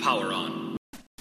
Power on.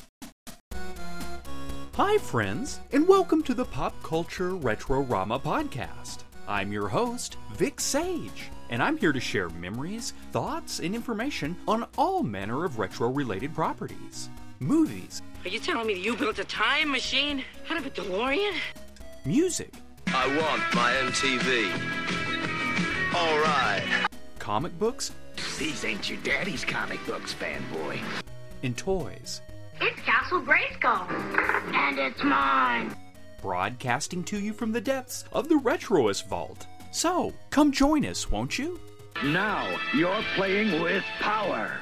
Hi friends, and welcome to the Pop Culture Retro-Rama podcast. I'm your host, Vic Sage, and I'm here to share memories, thoughts, and information on all manner of retro-related properties. Movies. Are you telling me that you built a time machine out of a DeLorean? Music. I want my own TV. All right. Comic books. These ain't your daddy's comic books, fanboy. And toys. It's Castle Grayskull. And it's mine. Broadcasting to you from the depths of the Retroist Vault. So, come join us, won't you? Now, you're playing with power.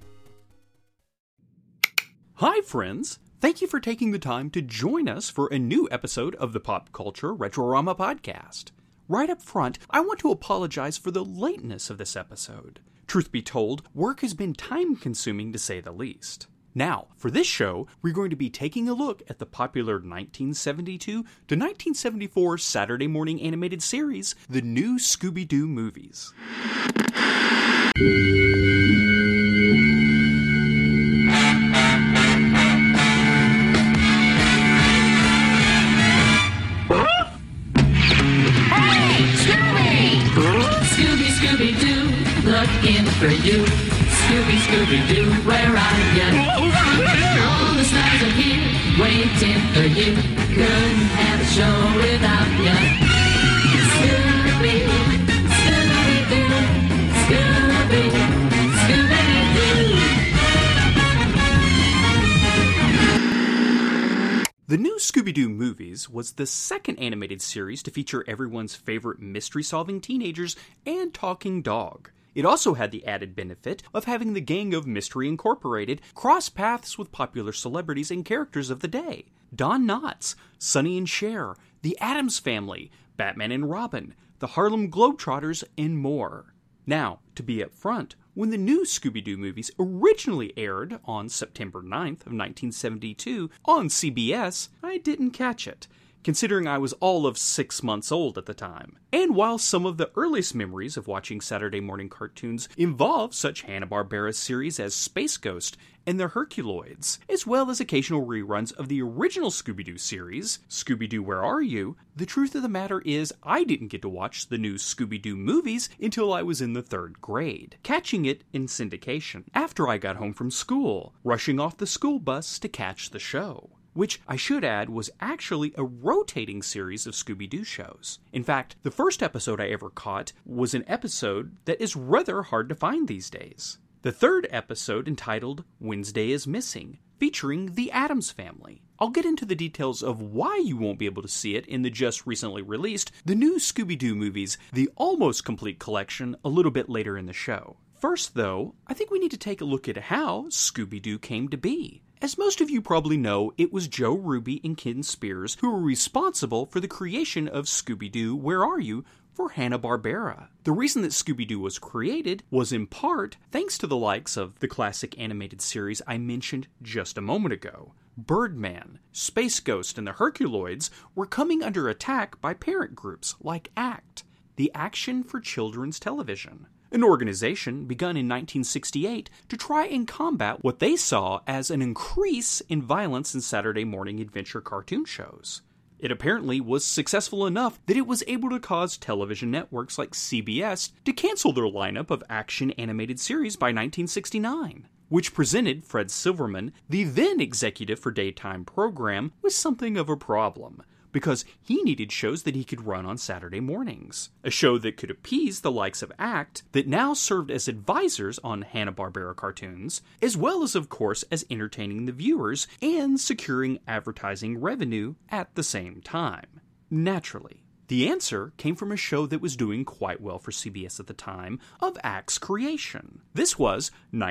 Hi friends! Thank you for taking the time to join us for a new episode of the Pop Culture Retro-Rama podcast. Right up front, I want to apologize for the lateness of this episode. Truth be told, work has been time-consuming to say the least. Now, for this show, we're going to be taking a look at the popular 1972 to 1974 Saturday morning animated series, The New Scooby-Doo Movies. Scooby-Doo, looking for you. Scooby-Doo, where are you? All the stars are here, waiting for you. Couldn't have a show without you. Scooby, Scooby-Doo, Scooby, Scooby-Doo. The New Scooby-Doo Movies was the second animated series to feature everyone's favorite mystery-solving teenagers and talking dog. It also had the added benefit of having the Gang of Mystery Incorporated cross paths with popular celebrities and characters of the day. Don Knotts, Sonny and Cher, the Addams Family, Batman and Robin, the Harlem Globetrotters, and more. Now, to be up front, when the new Scooby-Doo movies originally aired on September 9th of 1972 on CBS, I didn't catch it, considering I was all of 6 months old at the time. And while some of the earliest memories of watching Saturday morning cartoons involve such Hanna-Barbera series as Space Ghost and the Herculoids, as well as occasional reruns of the original Scooby-Doo series, Scooby-Doo Where Are You?, the truth of the matter is I didn't get to watch the new Scooby-Doo movies until I was in the 3rd grade, catching it in syndication after I got home from school, rushing off the school bus to catch the show. Which, I should add, was actually a rotating series of Scooby-Doo shows. In fact, the first episode I ever caught was an episode that is rather hard to find these days. The 3rd episode, entitled Wednesday is Missing, featuring the Addams Family. I'll get into the details of why you won't be able to see it in the just recently released The New Scooby-Doo Movies, the almost complete collection, a little bit later in the show. First, though, I think we need to take a look at how Scooby-Doo came to be. As most of you probably know, it was Joe Ruby and Ken Spears who were responsible for the creation of Scooby-Doo Where Are You? For Hanna-Barbera. The reason that Scooby-Doo was created was in part thanks to the likes of the classic animated series I mentioned just a moment ago. Birdman, Space Ghost, and the Herculoids were coming under attack by parent groups like ACT, the Action for Children's Television, an organization begun in 1968 to try and combat what they saw as an increase in violence in Saturday morning adventure cartoon shows. It apparently was successful enough that it was able to cause television networks like CBS to cancel their lineup of action animated series by 1969, which presented Fred Silverman, the then executive for daytime program, with something of a problem, because he needed shows that he could run on Saturday mornings. A show that could appease the likes of ACT, that now served as advisors on Hanna-Barbera cartoons, as well as, of course, as entertaining the viewers and securing advertising revenue at the same time. Naturally, the answer came from a show that was doing quite well for CBS at the time of ACT's creation. This was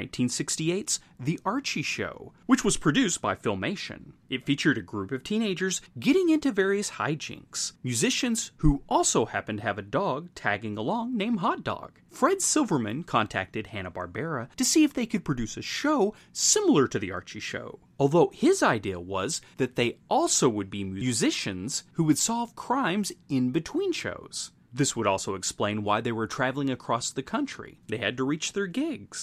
1968's The Archie Show, which was produced by Filmation. It featured a group of teenagers getting into various hijinks, musicians who also happened to have a dog tagging along named Hot Dog. Fred Silverman contacted Hanna-Barbera to see if they could produce a show similar to The Archie Show, although his idea was that they also would be musicians who would solve crimes in between shows. This would also explain why they were traveling across the country. They had to reach their gigs.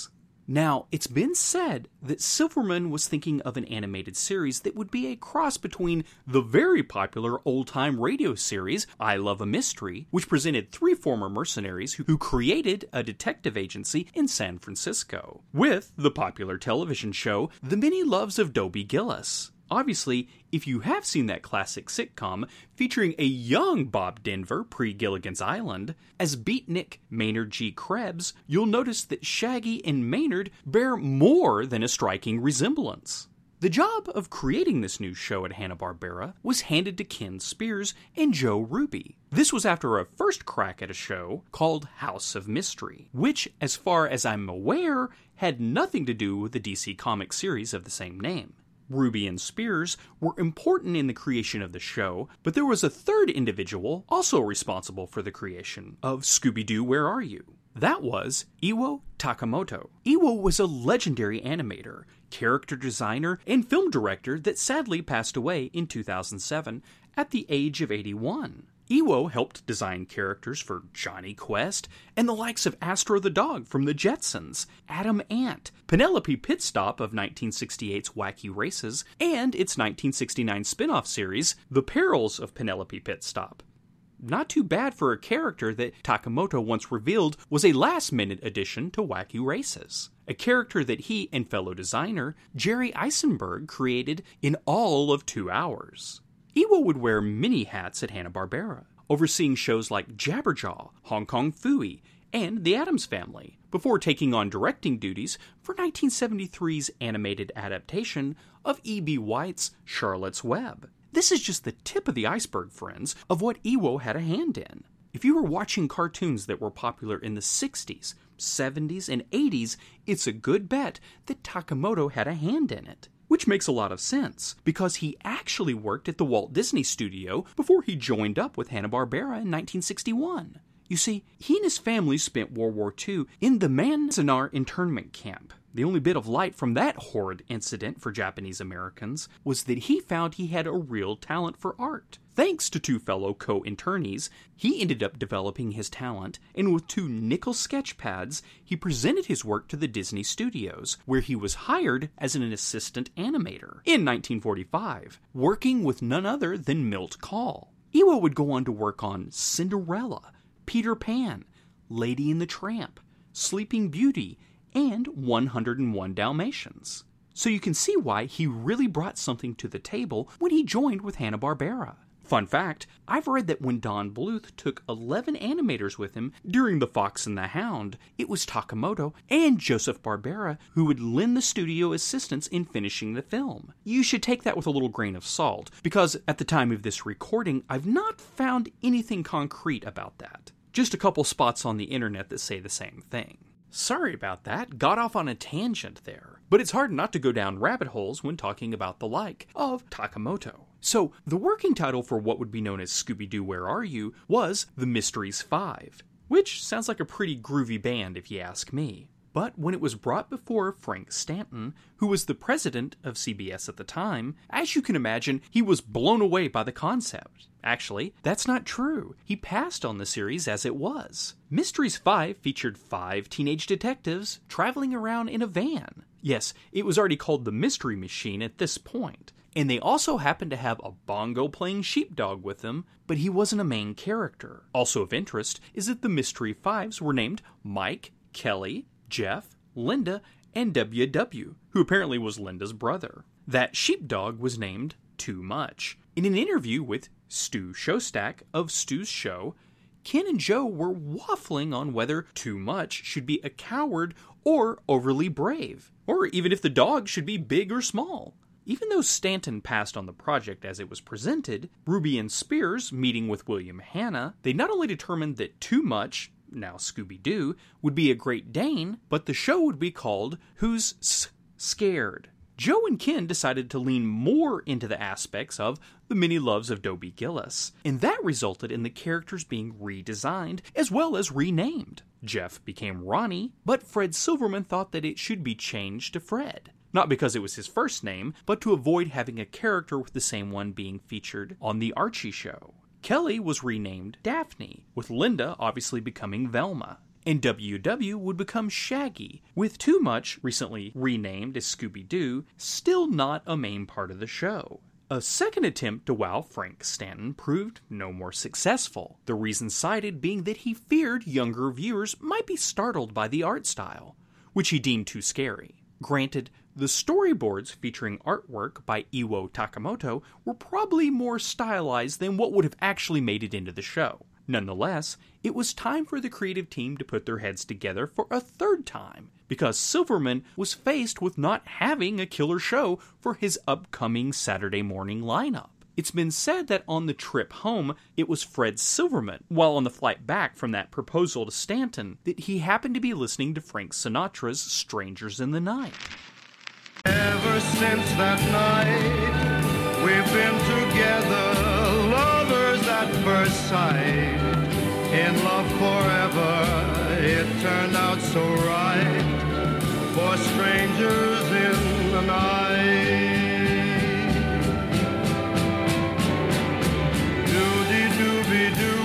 Now, it's been said that Silverman was thinking of an animated series that would be a cross between the very popular old-time radio series, I Love a Mystery, which presented 3 former mercenaries who created a detective agency in San Francisco, with the popular television show The Many Loves of Dobie Gillis. Obviously, if you have seen that classic sitcom featuring a young Bob Denver pre-Gilligan's Island, as beatnik Maynard G. Krebs, you'll notice that Shaggy and Maynard bear more than a striking resemblance. The job of creating this new show at Hanna-Barbera was handed to Ken Spears and Joe Ruby. This was after a first crack at a show called House of Mystery, which, as far as I'm aware, had nothing to do with the DC Comics series of the same name. Ruby and Spears were important in the creation of the show, but there was a third individual also responsible for the creation of Scooby-Doo, Where Are You? That was Iwo Takamoto. Iwo was a legendary animator, character designer, and film director that sadly passed away in 2007 at the age of 81. Iwo helped design characters for Johnny Quest and the likes of Astro the Dog from the Jetsons, Adam Ant, Penelope Pitstop of 1968's Wacky Races, and its 1969 spin-off series, The Perils of Penelope Pitstop. Not too bad for a character that Takamoto once revealed was a last-minute addition to Wacky Races, a character that he and fellow designer Jerry Eisenberg created in all of 2 hours. Iwo would wear many hats at Hanna-Barbera, overseeing shows like Jabberjaw, Hong Kong Phooey, and The Addams Family, before taking on directing duties for 1973's animated adaptation of E.B. White's Charlotte's Web. This is just the tip of the iceberg, friends, of what Iwo had a hand in. If you were watching cartoons that were popular in the 60s, 70s, and 80s, it's a good bet that Takamoto had a hand in it. Which makes a lot of sense, because he actually worked at the Walt Disney Studio before he joined up with Hanna-Barbera in 1961. You see, he and his family spent World War II in the Manzanar internment camp. The only bit of light from that horrid incident for Japanese Americans was that he found he had a real talent for art. Thanks to 2 fellow co-internees, he ended up developing his talent, and with 2 nickel sketch pads, he presented his work to the Disney Studios, where he was hired as an assistant animator in 1945, working with none other than Milt Kahl. Iwo would go on to work on Cinderella, Peter Pan, Lady and the Tramp, Sleeping Beauty, and 101 Dalmatians. So you can see why he really brought something to the table when he joined with Hanna-Barbera. Fun fact, I've read that when Don Bluth took 11 animators with him during The Fox and the Hound, it was Takamoto and Joseph Barbera who would lend the studio assistance in finishing the film. You should take that with a little grain of salt, because at the time of this recording, I've not found anything concrete about that. Just a couple spots on the internet that say the same thing. Sorry about that, got off on a tangent there. But it's hard not to go down rabbit holes when talking about the like of Takamoto. So, the working title for what would be known as Scooby-Doo, Where Are You? Was The Mysteries 5, which sounds like a pretty groovy band if you ask me. But when it was brought before Frank Stanton, who was the president of CBS at the time, as you can imagine, he was blown away by the concept. Actually, that's not true. He passed on the series as it was. Mysteries 5 featured 5 teenage detectives traveling around in a van. Yes, it was already called the Mystery Machine at this point. And they also happened to have a bongo-playing sheepdog with them, but he wasn't a main character. Also of interest is that the Mystery Fives were named Mike, Kelly, Jeff, Linda, and WW, who apparently was Linda's brother. That sheepdog was named Too Much. In an interview with Stu Shostak of Stu's Show, Ken and Joe were waffling on whether Too Much should be a coward or overly brave, or even if the dog should be big or small. Even though Stanton passed on the project as it was presented, Ruby and Spears, meeting with William Hanna, they not only determined that Too Much, now Scooby-Doo, would be a Great Dane, but the show would be called Who's Scared? Joe and Ken decided to lean more into the aspects of The Many Loves of Dobie Gillis, and that resulted in the characters being redesigned as well as renamed. Jeff became Ronnie, but Fred Silverman thought that it should be changed to Fred. Not because it was his first name, but to avoid having a character with the same one being featured on The Archie Show. Kelly was renamed Daphne, with Linda obviously becoming Velma. and WW would become Shaggy, with Too Much, recently renamed as Scooby-Doo, still not a main part of the show. A second attempt to wow Frank Stanton proved no more successful, the reason cited being that he feared younger viewers might be startled by the art style, which he deemed too scary. Granted, the storyboards featuring artwork by Iwo Takamoto were probably more stylized than what would have actually made it into the show. Nonetheless, it was time for the creative team to put their heads together for a third time, because Silverman was faced with not having a killer show for his upcoming Saturday morning lineup. It's been said that on the trip home, it was Fred Silverman, while on the flight back from that proposal to Stanton, that he happened to be listening to Frank Sinatra's Strangers in the Night. Ever since that night, we've been together, lovers at first sight. In love forever, it turned out so right, for strangers in the night. Doody-dooby-doo,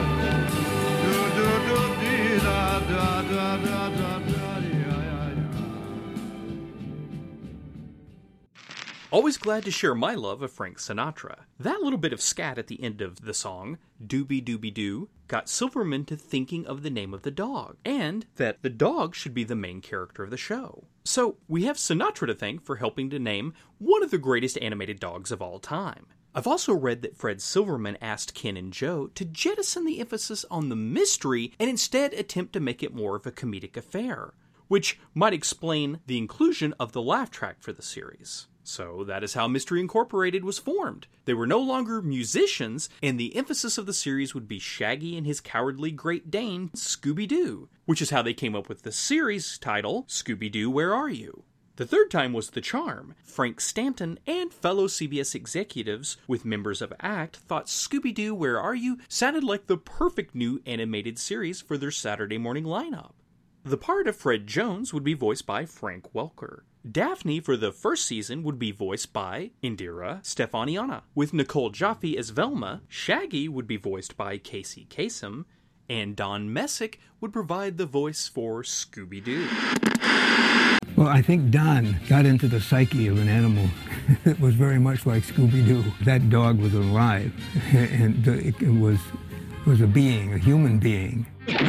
Always glad to share my love of Frank Sinatra. That little bit of scat at the end of the song, Doobie Doobie Doo, got Silverman to thinking of the name of the dog, and that the dog should be the main character of the show. So, we have Sinatra to thank for helping to name one of the greatest animated dogs of all time. I've also read that Fred Silverman asked Ken and Joe to jettison the emphasis on the mystery and instead attempt to make it more of a comedic affair, which might explain the inclusion of the laugh track for the series. So that is how Mystery Incorporated was formed. They were no longer musicians, and the emphasis of the series would be Shaggy and his cowardly Great Dane, Scooby-Doo, which is how they came up with the series title, Scooby-Doo, Where Are You? The third time was the charm. Frank Stanton and fellow CBS executives with members of ACT thought Scooby-Doo, Where Are You? Sounded like the perfect new animated series for their Saturday morning lineup. The part of Fred Jones would be voiced by Frank Welker. Daphne for the first season would be voiced by Indira Stefaniana. With Nicole Jaffe as Velma, Shaggy would be voiced by Casey Kasem, and Don Messick would provide the voice for Scooby-Doo. Well, I think Don got into the psyche of an animal that was very much like Scooby-Doo. That dog was alive, and it was a being, a human being.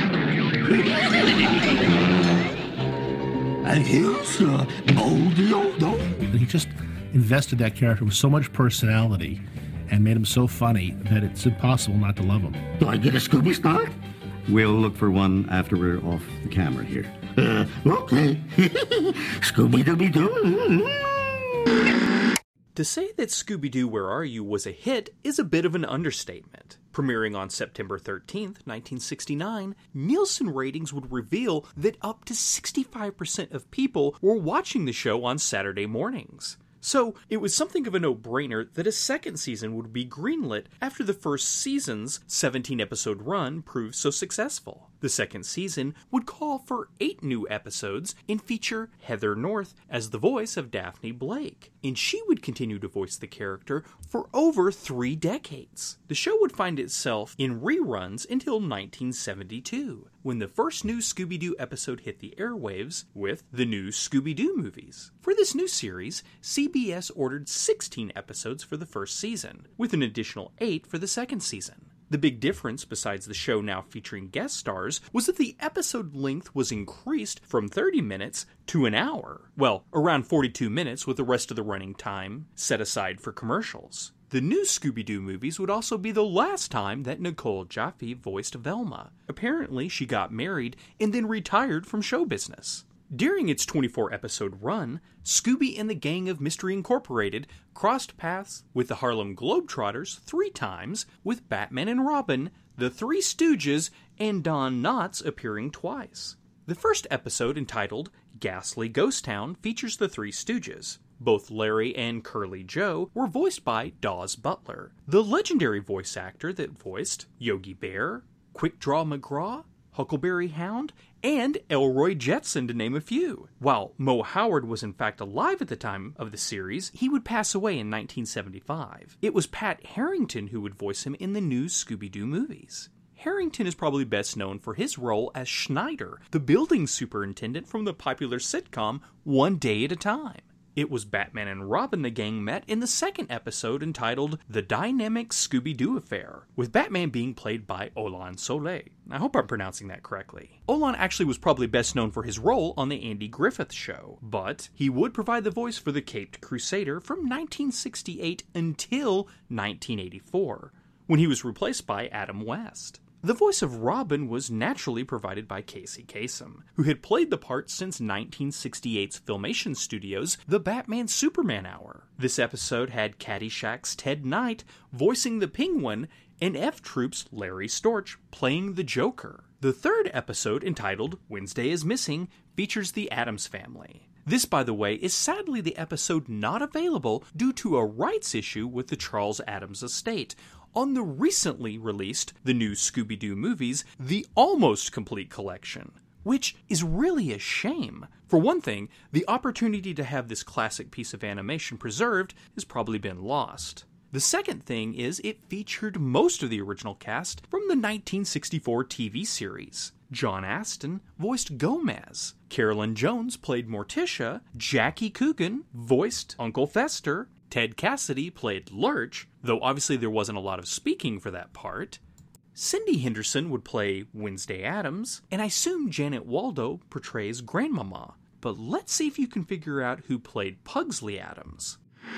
And here's Goldie old dog. He just invested that character with so much personality and made him so funny that it's impossible not to love him. Do I get a Scooby snack? We'll look for one after we're off the camera here. Okay. Scooby-Dooby-Doo. To say that Scooby-Doo, Where Are You? Was a hit is a bit of an understatement. Premiering on September 13th, 1969, Nielsen ratings would reveal that up to 65% of people were watching the show on Saturday mornings. So, it was something of a no-brainer that a second season would be greenlit after the first season's 17-episode run proved so successful. The second season would call for 8 new episodes and feature Heather North as the voice of Daphne Blake, and she would continue to voice the character for over 3 decades. The show would find itself in reruns until 1972, when the first new Scooby-Doo episode hit the airwaves with the new Scooby-Doo movies. For this new series, CBS ordered 16 episodes for the first season, with an additional 8 for the second season. The big difference, besides the show now featuring guest stars, was that the episode length was increased from 30 minutes to an hour. Well, around 42 minutes with the rest of the running time set aside for commercials. The new Scooby-Doo movies would also be the last time that Nicole Jaffe voiced Velma. Apparently, she got married and then retired from show business. During its 24-episode run, Scooby and the Gang of Mystery Incorporated crossed paths with the Harlem Globetrotters 3 times, with Batman and Robin, the Three Stooges, and Don Knotts appearing twice. The first episode, entitled Ghastly Ghost Town, features the Three Stooges. Both Larry and Curly Joe were voiced by Dawes Butler, the legendary voice actor that voiced Yogi Bear, Quick Draw McGraw, Huckleberry Hound, and Elroy Jetson, to name a few. While Mo Howard was in fact alive at the time of the series, he would pass away in 1975. It was Pat Harrington who would voice him in the new Scooby-Doo movies. Harrington is probably best known for his role as Schneider, the building superintendent from the popular sitcom One Day at a Time. It was Batman and Robin the gang met in the second episode entitled The Dynamic Scooby-Doo Affair, with Batman being played by Olan Soleil. I hope I'm pronouncing that correctly. Olan actually was probably best known for his role on The Andy Griffith Show, but he would provide the voice for the Caped Crusader from 1968 until 1984, when he was replaced by Adam West. The voice of Robin was naturally provided by Casey Kasem, who had played the part since 1968's Filmation Studios' The Batman-Superman Hour. This episode had Caddyshack's Ted Knight voicing the Penguin and F-Troop's Larry Storch playing the Joker. The third episode, entitled Wednesday is Missing, features the Addams Family. This, by the way, is sadly the episode not available due to a rights issue with the Charles Addams estate on the recently released The New Scooby-Doo Movies, The Almost Complete Collection, which is really a shame. For one thing, the opportunity to have this classic piece of animation preserved has probably been lost. The second thing is it featured most of the original cast from the 1964 TV series. John Astin voiced Gomez, Carolyn Jones played Morticia, Jackie Coogan voiced Uncle Fester, Ted Cassidy played Lurch, though obviously there wasn't a lot of speaking for that part. Cindy Henderson would play Wednesday Addams, and I assume Janet Waldo portrays Grandmama. But let's see if you can figure out who played Pugsley Addams.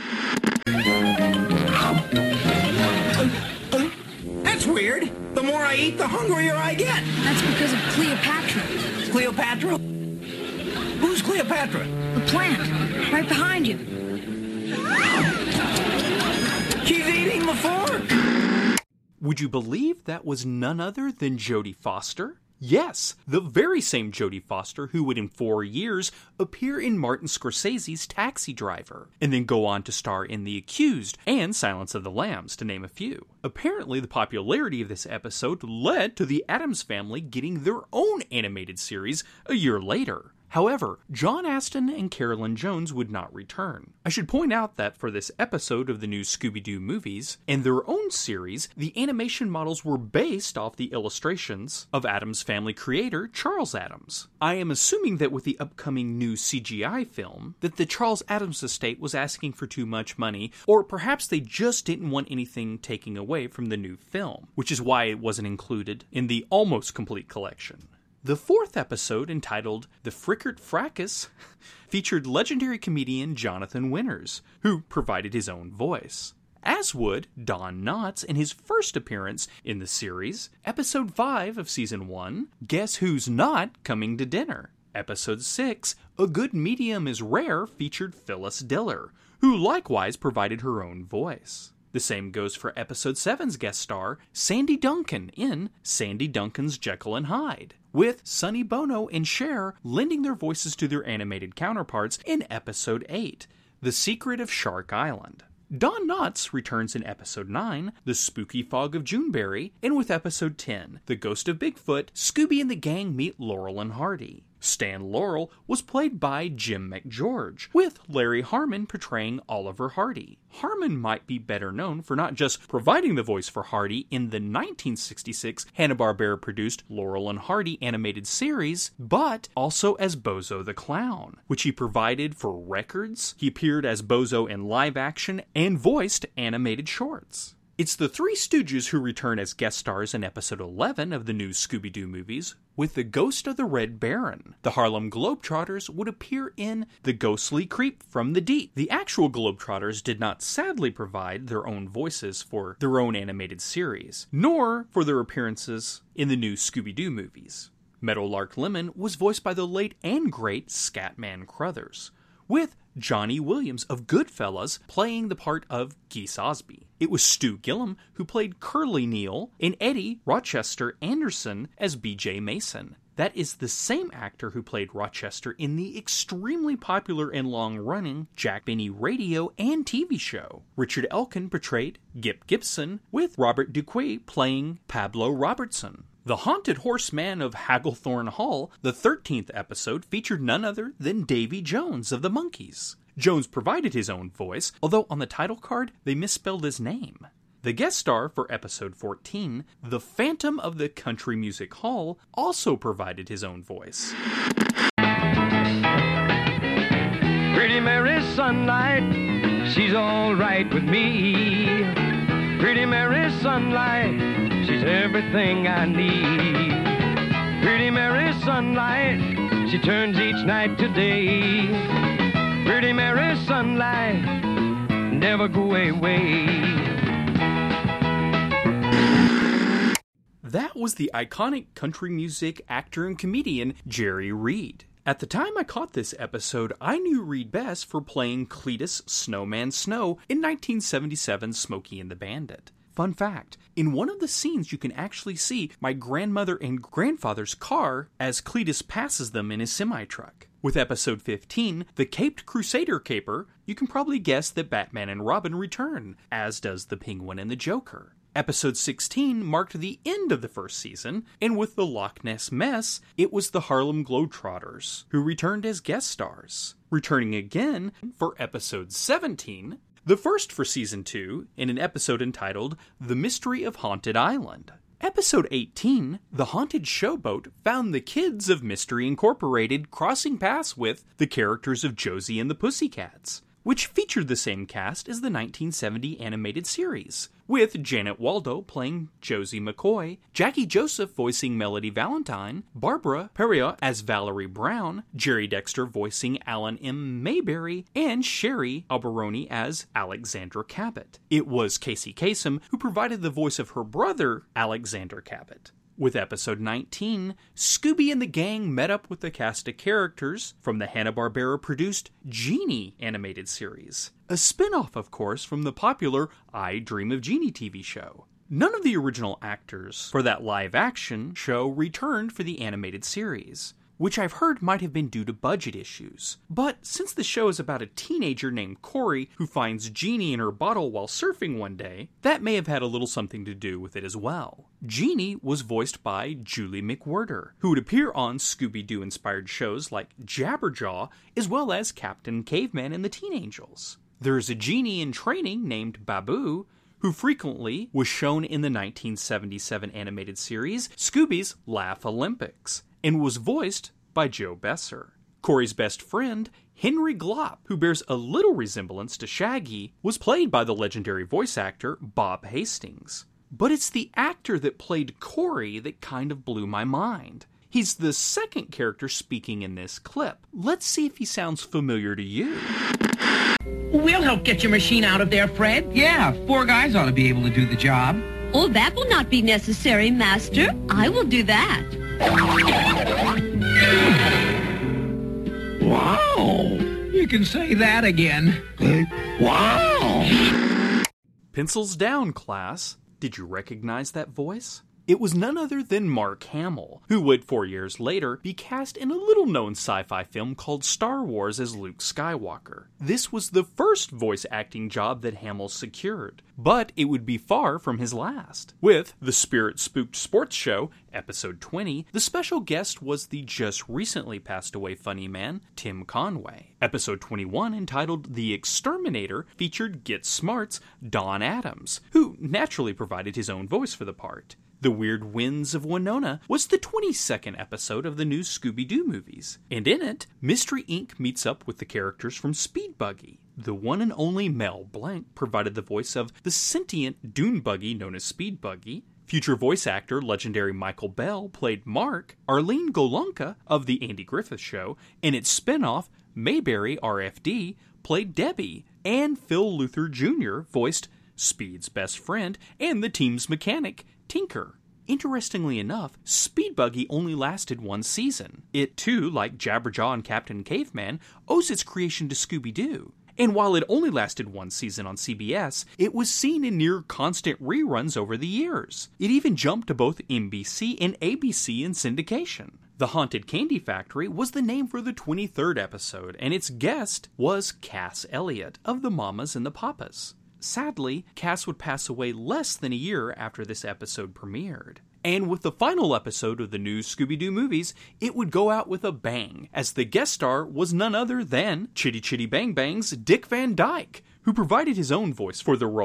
That's weird. The more I eat, the hungrier I get. That's because of Cleopatra. Cleopatra? Who's Cleopatra? The plant, right behind you. She's eating the fork! Would you believe that was none other than Jodie Foster? Yes, the very same Jodie Foster who would in 4 years appear in Martin Scorsese's Taxi Driver, and then go on to star in The Accused and Silence of the Lambs, to name a few. Apparently, the popularity of this episode led to the Addams Family getting their own animated series a year later. However, John Astin and Carolyn Jones would not return. I should point out that for this episode of the new Scooby-Doo movies and their own series, the animation models were based off the illustrations of Addams Family creator Charles Addams. I am assuming that with the upcoming new CGI film, that the Charles Addams estate was asking for too much money, or perhaps they just didn't want anything taken away from the new film, which is why it wasn't included in the Almost Complete Collection. The fourth episode, entitled The Frickert Fracas, featured legendary comedian Jonathan Winters, who provided his own voice. As would Don Knotts in his first appearance in the series, Episode 5 of Season 1, Guess Who's Not Coming to Dinner? Episode 6, A Good Medium is Rare, featured Phyllis Diller, who likewise provided her own voice. The same goes for Episode 7's guest star, Sandy Duncan, in Sandy Duncan's Jekyll and Hyde, with Sonny Bono and Cher lending their voices to their animated counterparts in Episode 8, The Secret of Shark Island. Don Knotts returns in Episode 9, The Spooky Fog of Juneberry, and with Episode 10, The Ghost of Bigfoot, Scooby and the gang meet Laurel and Hardy. Stan Laurel was played by Jim McGeorge, with Larry Harmon portraying Oliver Hardy. Harmon might be better known for not just providing the voice for Hardy in the 1966 Hanna-Barbera-produced Laurel and Hardy animated series, but also as Bozo the Clown, which he provided for records. He appeared as Bozo in live action and voiced animated shorts. It's the Three Stooges who return as guest stars in Episode 11 of the new Scooby-Doo movies, with the Ghost of the Red Baron. The Harlem Globetrotters would appear in The Ghostly Creep from the Deep. The actual Globetrotters did not sadly provide their own voices for their own animated series, nor for their appearances in the new Scooby-Doo movies. Meadowlark Lemon was voiced by the late and great Scatman Crothers, with Johnny Williams of Goodfellas playing the part of Geese Osby. It was Stu Gillum who played Curly Neal, and Eddie Rochester Anderson as B.J. Mason. That is the same actor who played Rochester in the extremely popular and long-running Jack Benny radio and TV show. Richard Elkin portrayed Gip Gibson, with Robert Duquesne playing Pablo Robertson. The Haunted Horseman of Hagglethorne Hall, the 13th episode, featured none other than Davy Jones of the Monkees. Jones provided his own voice, although on the title card they misspelled his name. The guest star for episode 14, the Phantom of the Country Music Hall, also provided his own voice. Pretty Mary Sunlight, she's all right with me. Pretty Mary Sunlight, she's everything I need. Pretty Mary Sunlight, she turns each night to day. Pretty Mary Sunlight, never go away. That was the iconic country music actor and comedian Jerry Reed. At the time I caught this episode, I knew Reed best for playing Cletus Snowman Snow in 1977's Smokey and the Bandit. Fun fact, in one of the scenes you can actually see my grandmother and grandfather's car as Cletus passes them in his semi-truck. With episode 15, The Caped Crusader Caper, you can probably guess that Batman and Robin return, as does the Penguin and the Joker. Episode 16 marked the end of the first season, and with the Loch Ness Mess, it was the Harlem Globetrotters, who returned as guest stars. Returning again for episode 17, the first for season 2, in an episode entitled The Mystery of Haunted Island. Episode 18, The Haunted Showboat, found the kids of Mystery Incorporated crossing paths with the characters of Josie and the Pussycats, which featured the same cast as the 1970 animated series, with Janet Waldo playing Josie McCoy, Jackie Joseph voicing Melody Valentine, Barbara Peria as Valerie Brown, Jerry Dexter voicing Alan M. Mayberry, and Sherry Alberoni as Alexandra Cabot. It was Casey Kasem who provided the voice of her brother, Alexander Cabot. With episode 19, Scooby and the gang met up with the cast of characters from the Hanna-Barbera-produced Genie animated series, a spin-off, of course, from the popular I Dream of Jeannie TV show. None of the original actors for that live-action show returned for the animated series, which I've heard might have been due to budget issues. But since the show is about a teenager named Corey who finds Jeannie in her bottle while surfing one day, that may have had a little something to do with it as well. Jeannie was voiced by Julie McWhirter, who would appear on Scooby-Doo inspired shows like Jabberjaw, as well as Captain Caveman and the Teen Angels. There's a Jeannie in training named Babu, who frequently was shown in the 1977 animated series Scooby's Laugh Olympics, and was voiced by Joe Besser. Corey's best friend, Henry Glop, who bears a little resemblance to Shaggy, was played by the legendary voice actor Bob Hastings. But it's the actor that played Corey that kind of blew my mind. He's the second character speaking in this clip. Let's see if he sounds familiar to you. We'll help get your machine out of there, Fred. Yeah, 4 guys ought to be able to do the job. Oh, that will not be necessary, Master. I will do that. Wow! You can say that again. Wow! Pencils down, class. Did you recognize that voice? It was none other than Mark Hamill, who would 4 years later be cast in a little-known sci-fi film called Star Wars as Luke Skywalker. This was the first voice acting job that Hamill secured, but it would be far from his last. With The Spirit Spooked Sports Show, episode 20, the special guest was the just recently passed away funny man, Tim Conway. Episode 21, entitled The Exterminator, featured Get Smart's Don Adams, who naturally provided his own voice for the part. The Weird Winds of Winona was the 22nd episode of the new Scooby-Doo movies, and in it, Mystery Inc. meets up with the characters from Speed Buggy. The one and only Mel Blanc provided the voice of the sentient dune buggy known as Speed Buggy. Future voice actor legendary Michael Bell played Mark. Arlene Golonka of The Andy Griffith Show and its spin-off, Mayberry RFD, played Debbie. And Phil Luther Jr. voiced Speed's best friend and the team's mechanic, Tinker. Interestingly enough, Speed Buggy only lasted 1 season. It too, like Jabberjaw and Captain Caveman, owes its creation to Scooby-Doo. And while it only lasted 1 season on CBS, it was seen in near constant reruns over the years. It even jumped to both NBC and ABC in syndication. The Haunted Candy Factory was the name for the 23rd episode, and its guest was Cass Elliot of the Mamas and the Papas. Sadly, Cass would pass away less than a year after this episode premiered. And with the final episode of the new Scooby-Doo movies, it would go out with a bang, as the guest star was none other than Chitty Chitty Bang Bang's Dick Van Dyke, who provided his own voice for the role.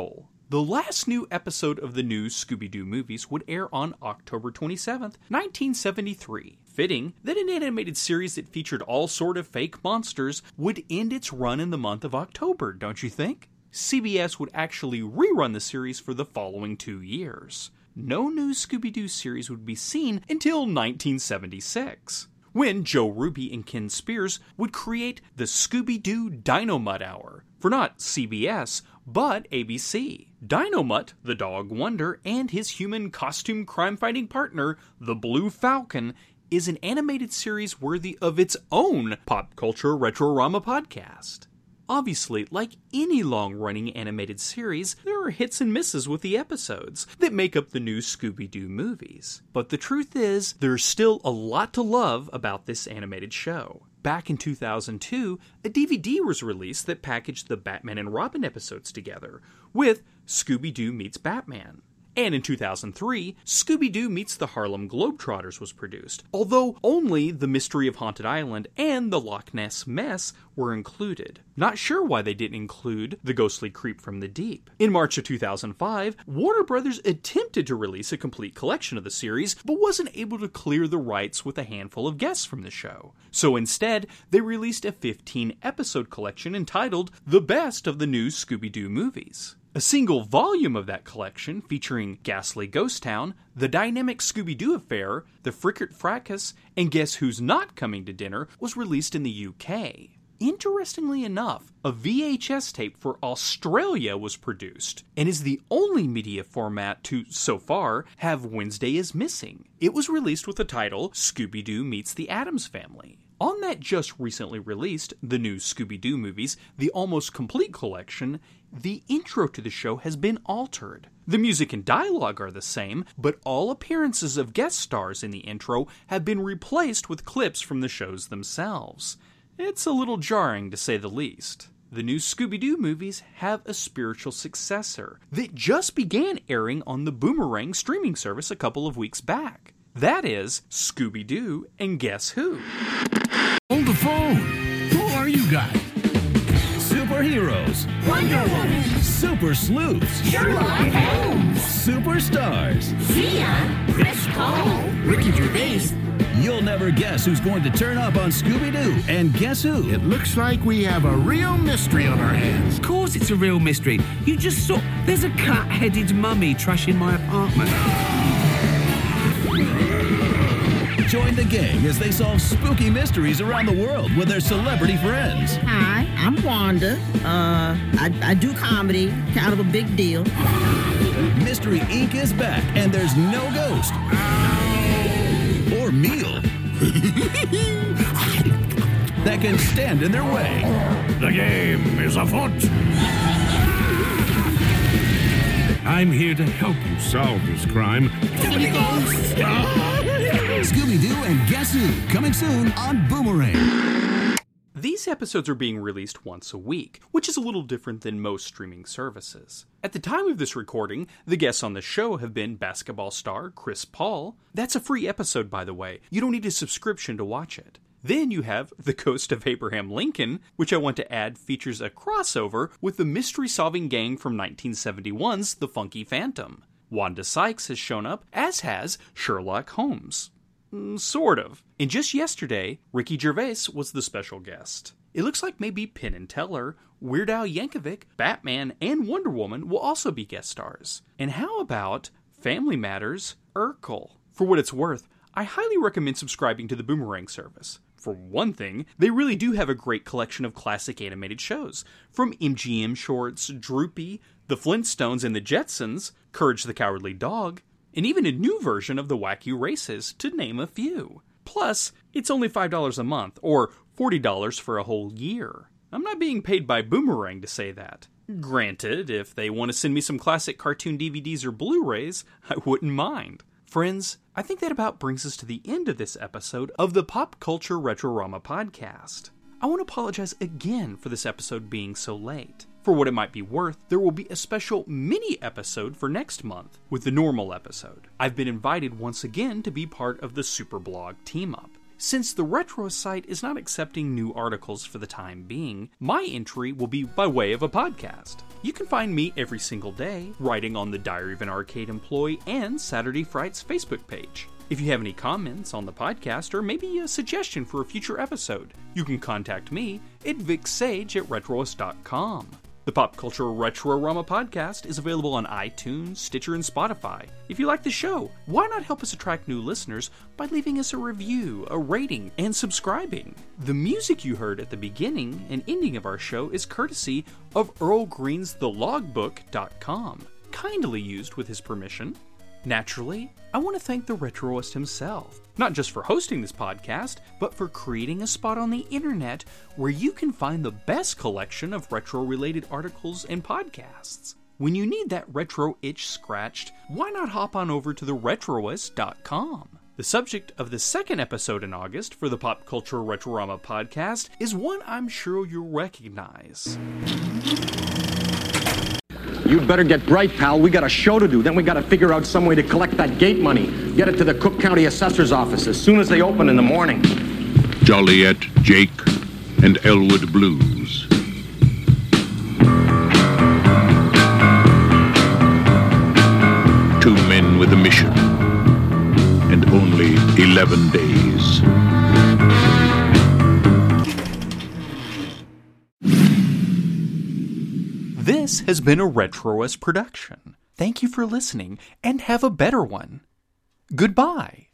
The last new episode of the new Scooby-Doo movies would air on October 27th, 1973. Fitting that an animated series that featured all sort of fake monsters would end its run in the month of October, don't you think? CBS would actually rerun the series for the following 2 years. No new Scooby-Doo series would be seen until 1976, when Joe Ruby and Ken Spears would create the Scooby-Doo Dino-Mutt Hour, for not CBS, but ABC. Dino-Mutt, the dog wonder, and his human costume crime-fighting partner, the Blue Falcon, is an animated series worthy of its own Pop Culture Retrorama podcast. Obviously, like any long-running animated series, there are hits and misses with the episodes that make up the new Scooby-Doo movies. But the truth is, there's still a lot to love about this animated show. Back in 2002, a DVD was released that packaged the Batman and Robin episodes together, with Scooby-Doo Meets Batman. And in 2003, Scooby-Doo Meets the Harlem Globetrotters was produced, although only The Mystery of Haunted Island and The Loch Ness Mess were included. Not sure why they didn't include The Ghostly Creep from the Deep. In March of 2005, Warner Brothers attempted to release a complete collection of the series, but wasn't able to clear the rights with a handful of guests from the show. So instead, they released a 15-episode collection entitled The Best of the New Scooby-Doo Movies. A single volume of that collection, featuring Ghastly Ghost Town, The Dynamic Scooby-Doo Affair, The Frickert Fracas, and Guess Who's Not Coming to Dinner, was released in the UK. Interestingly enough, a VHS tape for Australia was produced, and is the only media format to, so far, have Wednesday is Missing. It was released with the title Scooby-Doo Meets the Addams Family. On that just recently released, the new Scooby-Doo movies, the Almost Complete Collection, the intro to the show has been altered. The music and dialogue are the same, but all appearances of guest stars in the intro have been replaced with clips from the shows themselves. It's a little jarring, to say the least. The new Scooby-Doo movies have a spiritual successor that just began airing on the Boomerang streaming service a couple of weeks back. That is Scooby-Doo and Guess Who? Hold the phone. Who are you guys? Superheroes. Wonder Woman. Super sleuths. Sherlock Holmes. Superstars. Zia. Chris Cole. Ricky Gervais. You'll never guess who's going to turn up on Scooby-Doo and Guess Who? It looks like we have a real mystery on our hands. Of course it's a real mystery. You just saw... There's a cat-headed mummy trashing my apartment. Join the gang as they solve spooky mysteries around the world with their celebrity friends. Hi, I'm Wanda. I do comedy, kind of a big deal. Mystery Inc. is back, and there's no ghost. Or meal. that can stand in their way. The game is afoot. I'm here to help you solve this crime. Scooby-Doo and Guess Who, coming soon on Boomerang. These episodes are being released once a week, which is a little different than most streaming services. At the time of this recording, the guests on the show have been basketball star Chris Paul. That's a free episode, by the way. You don't need a subscription to watch it. Then you have The Ghost of Abraham Lincoln, which I want to add features a crossover with the mystery-solving gang from 1971's The Funky Phantom. Wanda Sykes has shown up, as has Sherlock Holmes. Sort of. And just yesterday, Ricky Gervais was the special guest. It looks like maybe Penn and Teller, Weird Al Yankovic, Batman, and Wonder Woman will also be guest stars. And how about Family Matters, Urkel? For what it's worth, I highly recommend subscribing to the Boomerang service. For one thing, they really do have a great collection of classic animated shows, from MGM shorts, Droopy, The Flintstones and the Jetsons, Courage the Cowardly Dog, and even a new version of the Wacky Races, to name a few. Plus, it's only $5 a month, or $40 for a whole year. I'm not being paid by Boomerang to say that. Granted, if they want to send me some classic cartoon DVDs or Blu-rays, I wouldn't mind. Friends, I think that about brings us to the end of this episode of the Pop Culture Retrorama podcast. I want to apologize again for this episode being so late. For what it might be worth, there will be a special mini-episode for next month with the normal episode. I've been invited once again to be part of the Superblog team-up. Since the Retro site is not accepting new articles for the time being, my entry will be by way of a podcast. You can find me every single day, writing on the Diary of an Arcade Employee and Saturday Fright's Facebook page. If you have any comments on the podcast or maybe a suggestion for a future episode, you can contact me at vicsage@retroist.com. The Pop Culture Retro-Rama podcast is available on iTunes, Stitcher, and Spotify. If you like the show, why not help us attract new listeners by leaving us a review, a rating, and subscribing? The music you heard at the beginning and ending of our show is courtesy of Earl Green's TheLogbook.com, kindly used with his permission. Naturally, I want to thank the Retroist himself, not just for hosting this podcast, but for creating a spot on the internet where you can find the best collection of retro-related articles and podcasts. When you need that retro itch scratched, why not hop on over to theretroist.com? The subject of the second episode in August for the Pop Culture Retro-Rama podcast is one I'm sure you'll recognize. You'd better get bright, pal. We got a show to do. Then we got to figure out some way to collect that gate money. Get it to the Cook County Assessor's office as soon as they open in the morning. Joliet, Jake, and Elwood Blues. Two men with a mission. And only 11 days. This has been a Retroist production. Thank you for listening, and have a better one. Goodbye.